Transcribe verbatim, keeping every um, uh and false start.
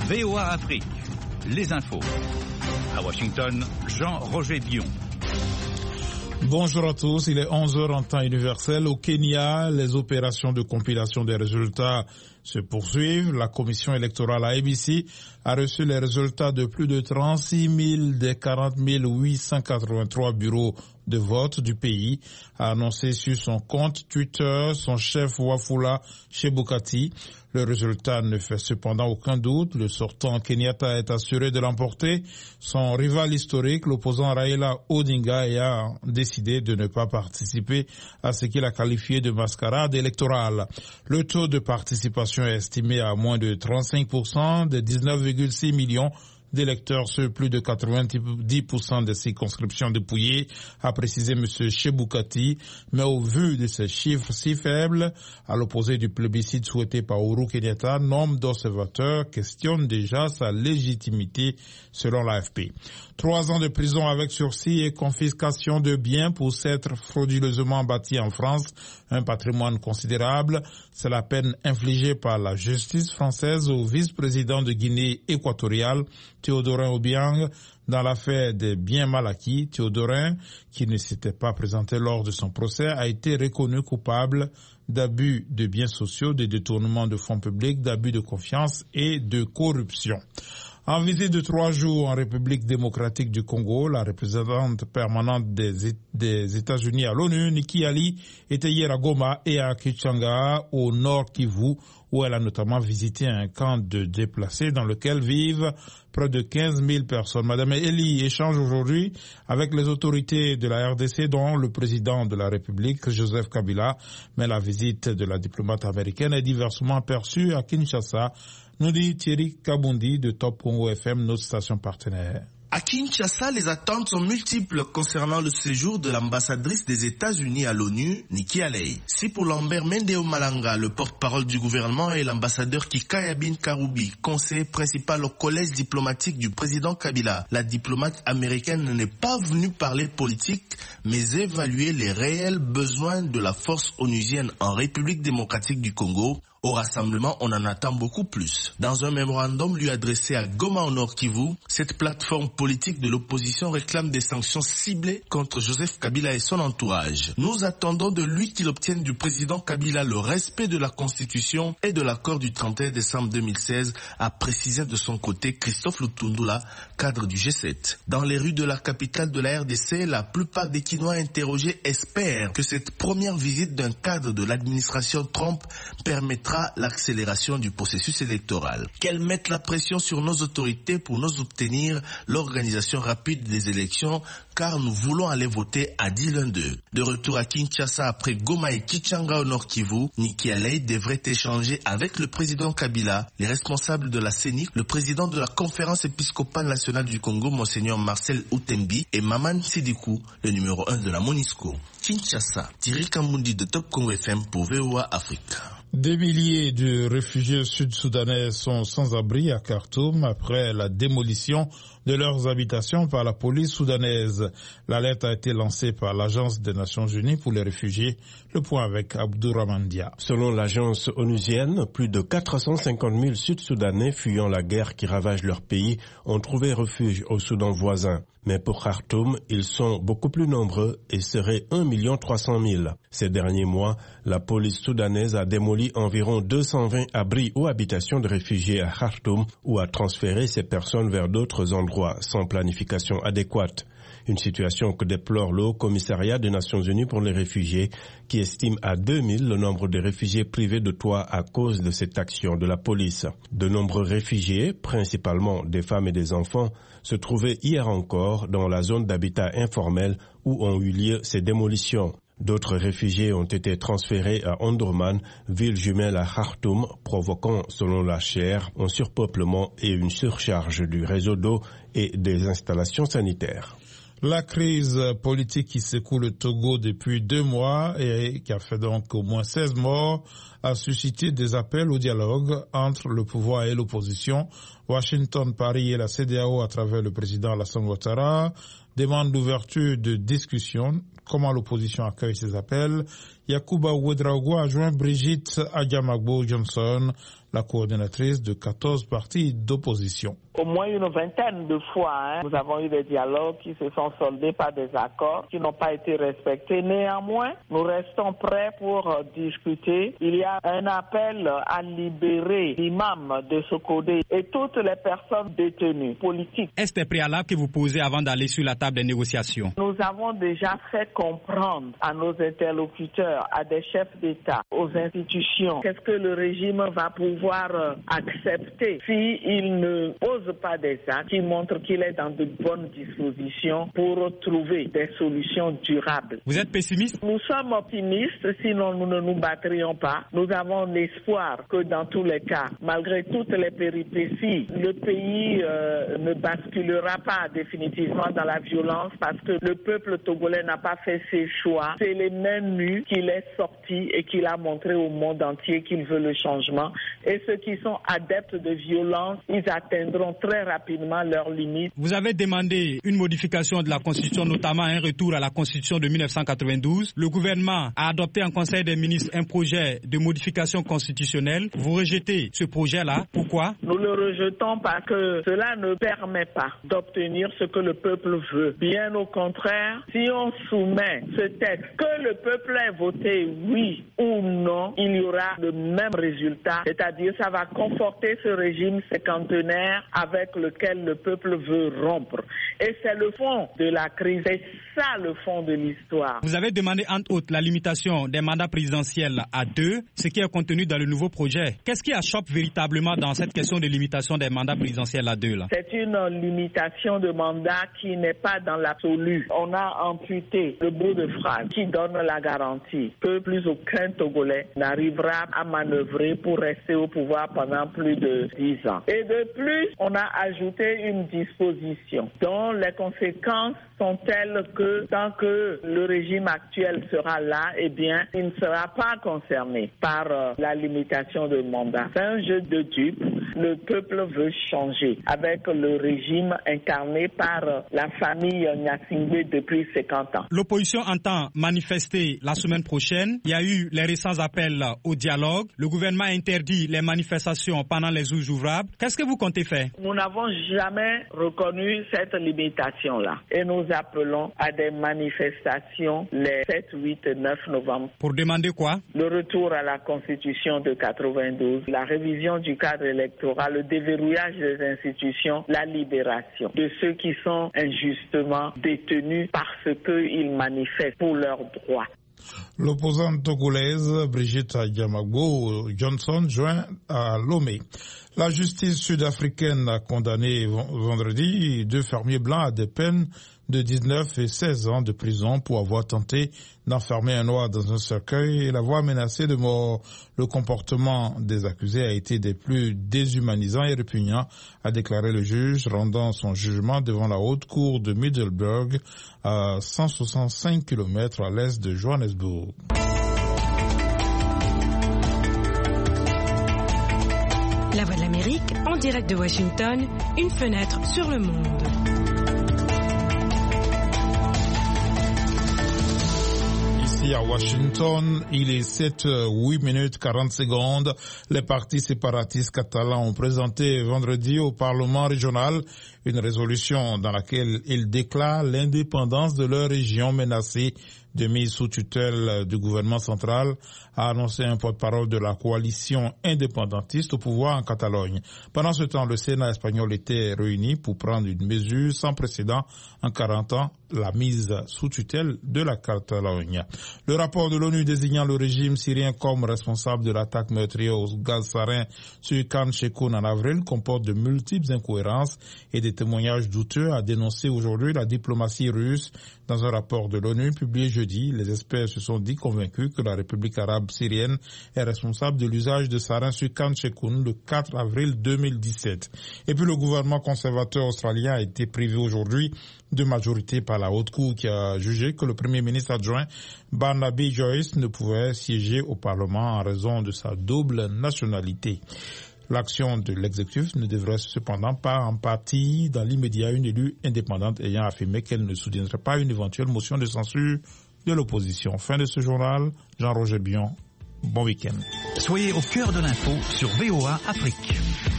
V O A Afrique, les infos. À Washington, Jean-Roger Bion. Bonjour à tous, il est onze heures en temps universel. Au Kenya, les opérations de compilation des résultats se poursuivent. La commission électorale A B C a reçu les résultats de plus de trente-six mille des quarante mille huit cent quatre-vingt-trois bureaux de vote du pays, a annoncé sur son compte Twitter son chef Wafula Chebukati. Le résultat ne fait cependant aucun doute. Le sortant Kenyatta est assuré de l'emporter. Son rival historique, l'opposant Raila Odinga, a décidé de ne pas participer à ce qu'il a qualifié de mascarade électorale. Le taux de participation est estimé à moins de trente-cinq pour cent des dix-neuf virgule six millions d'électeurs sur plus de quatre-vingt-dix pour cent des circonscriptions dépouillées, a précisé M. Chebukati. Mais au vu de ces chiffres si faibles, à l'opposé du plébiscite souhaité par Uhuru Kenyatta, nombre d'observateurs questionnent déjà sa légitimité selon l'A F P. Trois ans de prison avec sursis et confiscation de biens pour s'être frauduleusement bâti en France, un patrimoine considérable. C'est la peine infligée par la justice française au vice-président de Guinée équatoriale, Théodorin Obiang, dans l'affaire des biens mal acquis. Théodorin, qui ne s'était pas présenté lors de son procès, a été reconnu coupable d'abus de biens sociaux, de détournement de fonds publics, d'abus de confiance et de corruption. En visite de trois jours en République démocratique du Congo, la représentante permanente des, des États-Unis à l'ONU, Nikki Haley, était hier à Goma et à Kichanga, au nord Kivu, où elle a notamment visité un camp de déplacés dans lequel vivent près de quinze mille personnes. Madame Haley échange aujourd'hui avec les autorités de la R D C, dont le président de la République, Joseph Kabila. Mais la visite de la diplomate américaine est diversement perçue à Kinshasa, nous dit Thierry Kabundi de Top Congo F M, notre station partenaire. À Kinshasa, les attentes sont multiples concernant le séjour de l'ambassadrice des États-Unis à l'ONU, Nikki Haley. Si pour Lambert Mendeo Malanga, le porte-parole du gouvernement, et l'ambassadeur Kikaya Bin Karoubi, conseiller principal au collège diplomatique du président Kabila, la diplomate américaine n'est pas venue parler politique, mais évaluer les réels besoins de la force onusienne en République démocratique du Congo. Au rassemblement, on en attend beaucoup plus. Dans un mémorandum lui adressé à Goma au Nord Kivu, cette plateforme politique de l'opposition réclame des sanctions ciblées contre Joseph Kabila et son entourage. Nous attendons de lui qu'il obtienne du président Kabila le respect de la Constitution et de l'accord du trente et un décembre deux mille seize, a précisé de son côté Christophe Lutundula, cadre du G sept. Dans les rues de la capitale de la R D C, la plupart des Kinois interrogés espèrent que cette première visite d'un cadre de l'administration Trump permettra l'accélération du processus électoral. Qu'elles mettent la pression sur nos autorités pour nous obtenir l'organisation rapide des élections, car nous voulons aller voter, a dit l'un d'eux. De retour à Kinshasa après Goma et Kichanga au Nord Kivu, Nikki Haley devrait échanger avec le président Kabila, les responsables de la C E N I C, le président de la conférence épiscopale nationale du Congo, Monseigneur Marcel Outembi, et Maman Sidikou, le numéro un de la MONUSCO. Kinshasa, Thierry Kambundi de Top Congo F M pour V O A Afrique. Des milliers de réfugiés sud-soudanais sont sans abri à Khartoum après la démolition de leurs habitations par la police soudanaise. L'alerte a été lancée par l'Agence des Nations Unies pour les réfugiés. Le point avec Abdourahmane Dia. Selon l'agence onusienne, plus de quatre cent cinquante mille Sud-Soudanais fuyant la guerre qui ravage leur pays ont trouvé refuge au Soudan voisin. Mais pour Khartoum, ils sont beaucoup plus nombreux et seraient un million trois cent mille. Ces derniers mois, la police soudanaise a démoli environ deux cent vingt abris ou habitations de réfugiés à Khartoum ou a transféré ces personnes vers d'autres endroits sans planification adéquate. Une situation que déplore le Haut Commissariat des Nations Unies pour les réfugiés, qui estime à deux mille le nombre de réfugiés privés de toit à cause de cette action de la police. De nombreux réfugiés, principalement des femmes et des enfants, se trouvaient hier encore dans la zone d'habitat informel où ont eu lieu ces démolitions. D'autres réfugiés ont été transférés à Omdurman, ville jumelle à Khartoum, provoquant, selon la H R, un surpeuplement et une surcharge du réseau d'eau et des installations sanitaires. La crise politique qui secoue le Togo depuis deux mois et qui a fait donc au moins seize morts a suscité des appels au dialogue entre le pouvoir et l'opposition. Washington, Paris et la C D A O à travers le président Alassane Ouattara demandent l'ouverture de discussions. Comment l'opposition accueille ces appels? Yacouba Ouedraogo a joint Brigitte Adjamagbo Johnson la coordinatrice de quatorze partis d'opposition. Au moins une vingtaine de fois, hein, nous avons eu des dialogues qui se sont soldés par des accords qui n'ont pas été respectés. Néanmoins, nous restons prêts pour euh, discuter. Il y a un appel à libérer l'imam de Sokodé et toutes les personnes détenues politiques. Est-ce des préalables que vous posez avant d'aller sur la table des négociations? Nous avons déjà fait comprendre à nos interlocuteurs, à des chefs d'État, aux institutions, qu'est-ce que le régime va pouvoir euh, accepter s'il ne pose pas des actes qui montrent qu'il est dans de bonnes dispositions pour trouver des solutions durables. Vous êtes pessimiste? Nous sommes optimistes, sinon nous ne nous battrions pas. Nous avons l'espoir que dans tous les cas, malgré toutes les péripéties, le pays euh, ne basculera pas définitivement dans la violence parce que le peuple togolais n'a pas fait ses choix. C'est les mains nues qu'il est sorti et qu'il a montré au monde entier qu'il veut le changement. Et ceux qui sont adeptes de violence, ils atteindront très rapidement leurs limites. Vous avez demandé une modification de la Constitution, notamment un retour à la Constitution de mille neuf cent quatre-vingt-douze. Le gouvernement a adopté en Conseil des ministres un projet de modification constitutionnelle. Vous rejetez ce projet-là. Pourquoi? Nous le rejetons parce que cela ne permet pas d'obtenir ce que le peuple veut. Bien au contraire, si on soumet ce texte, que le peuple ait voté oui ou non, il y aura le même résultat. C'est-à-dire, ça va conforter ce régime cinquantenaire avec lequel le peuple veut rompre. Et c'est le fond de la crise, c'est ça le fond de l'histoire. Vous avez demandé entre autres la limitation des mandats présidentiels à deux, ce qui est contenu dans le nouveau projet. Qu'est-ce qui achoppe véritablement dans cette question de limitation des mandats présidentiels à deux là? C'est une limitation de mandat qui n'est pas dans l'absolu. On a amputé le bout de phrase qui donne la garantie que plus aucun Togolais n'arrivera à manœuvrer pour rester au pouvoir pendant plus de dix ans. Et de plus, on a ajouté une disposition dont les conséquences sont telles que tant que le régime actuel sera là, eh bien, il ne sera pas concerné par euh, la limitation de mandat. C'est un jeu de dupes. Le peuple veut changer avec le régime incarné par euh, la famille Gnassingbé depuis cinquante ans. L'opposition entend manifester la semaine prochaine. Il y a eu les récents appels au dialogue. Le gouvernement interdit les manifestations pendant les jours ouvrables. Qu'est-ce que vous comptez faire? Nous n'avons jamais reconnu cette limitation-là et nous appelons à des manifestations les sept, huit et neuf novembre. Pour demander quoi? Le retour à la Constitution de quatre-vingt-douze, la révision du cadre électoral, le déverrouillage des institutions, la libération de ceux qui sont injustement détenus parce qu'ils manifestent pour leurs droits. L'opposante togolaise Brigitte Yamagbo Johnson joint à Lomé. La justice sud-africaine a condamné vendredi deux fermiers blancs à des peines de dix-neuf et seize ans de prison pour avoir tenté d'enfermer un noir dans un cercueil et l'avoir menacé de mort. Le comportement des accusés a été des plus déshumanisants et répugnants, a déclaré le juge, rendant son jugement devant la haute cour de Middelburg à cent soixante-cinq kilomètres à l'est de Johannesburg. La Voix de l'Amérique, en direct de Washington, une fenêtre sur le monde. Ici à Washington, il est sept heures huit minutes quarante secondes. Les partis séparatistes catalans ont présenté vendredi au Parlement régional une résolution dans laquelle ils déclarent l'indépendance de leur région menacée de mise sous tutelle du gouvernement central, a annoncé un porte-parole de la coalition indépendantiste au pouvoir en Catalogne. Pendant ce temps, le Sénat espagnol était réuni pour prendre une mesure sans précédent en quarante ans, la mise sous tutelle de la Catalogne. Le rapport de l'ONU désignant le régime syrien comme responsable de l'attaque meurtrière au gaz sarin sur Khan Sheikhoun en avril comporte de multiples incohérences et des témoignages douteux, a dénoncé aujourd'hui la diplomatie russe. Dans un rapport de l'ONU publié jeudi, les experts se sont dit convaincus que la République arabe syrienne est responsable de l'usage de sarin sur Khan Sheikhoun le quatre avril deux mille dix-sept. Et puis le gouvernement conservateur australien a été privé aujourd'hui de majorité par la haute cour qui a jugé que le premier ministre adjoint Barnaby Joyce ne pouvait siéger au Parlement en raison de sa double nationalité. L'action de l'exécutif ne devrait cependant pas en partie dans l'immédiat une élue indépendante ayant affirmé qu'elle ne soutiendrait pas une éventuelle motion de censure de l'opposition. Fin de ce journal, Jean-Roger Bion, Bon week-end. Soyez au cœur de l'info sur V O A Afrique.